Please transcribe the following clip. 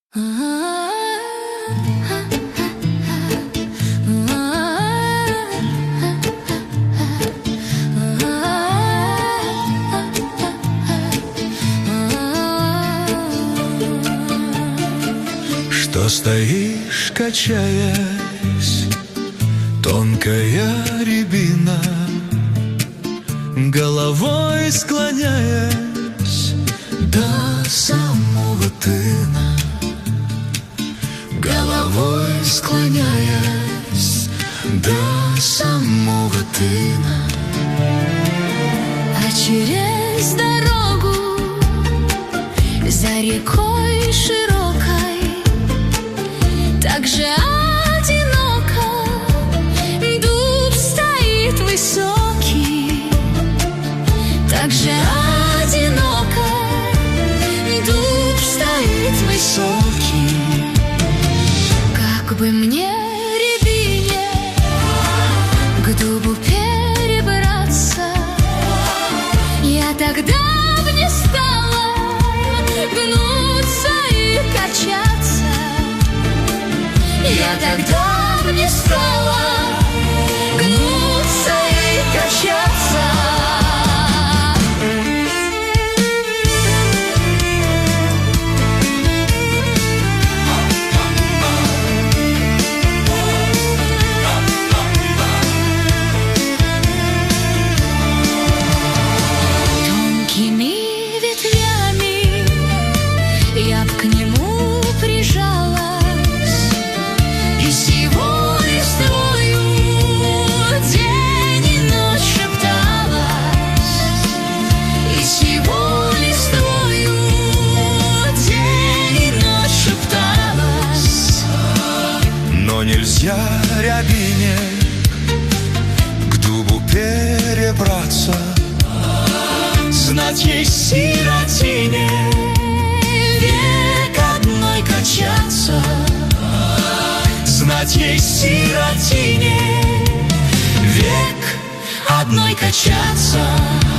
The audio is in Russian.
Что стоишь, качаясь, тонкая рябина, головой склоняясь до самого тына, головой склоняясь до самого тына. А через дорогу за рекой широкой так же одиноко дуб стоит высокий, так же одиноко дуб стоит высокий. Как бы мне, рябине, к дубу перебраться, я тогда б не стала гнуться и качаться, я тогда б не стала гнуться и качаться. Тонкими ветвями я б к нему прижалась, и с его листвою день и ночь шепталась, и с его листвою день и ночь шепталась. Но нельзя рябине к дубу перебраться, знать ей сиротине Век одной качаться, знать ей сиротине век одной качаться.